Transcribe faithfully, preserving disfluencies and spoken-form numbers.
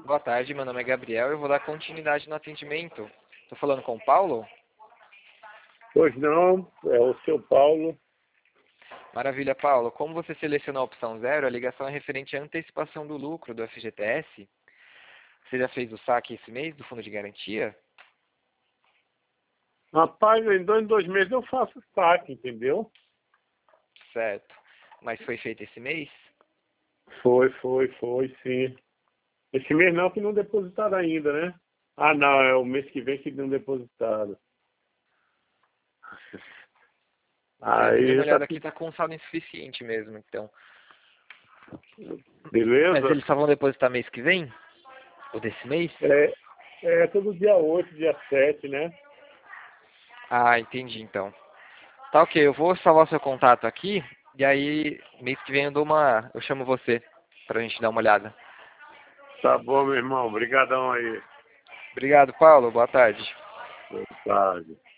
Boa tarde, meu nome é Gabriel e eu vou dar continuidade no atendimento. Estou falando com o Paulo? Pois não, é o seu Paulo. Maravilha, Paulo. Como você selecionou a opção zero, a ligação é referente à antecipação do lucro do F G T S. Você já fez o saque esse mês do fundo de garantia? Rapaz, em dois, em dois meses eu faço saque, entendeu? Certo. Mas foi feito esse mês? Foi, foi, foi, sim. Esse mês não, que não depositaram ainda, né? Ah, não, é o mês que vem que não depositaram. Certo. Dei uma Aí tá olhada aqui, tudo. está com saldo insuficiente mesmo, então. Mas Beleza? eles só vão depositar mês que vem? Ou desse mês? É, é todo dia oito, dia sete, né? Ah, entendi, então. Tá ok, eu vou salvar o seu contato aqui, e aí mês que vem eu dou uma... eu chamo você pra gente dar uma olhada. Tá bom, meu irmão. Obrigadão aí. Obrigado, Paulo. Boa tarde. Boa tarde.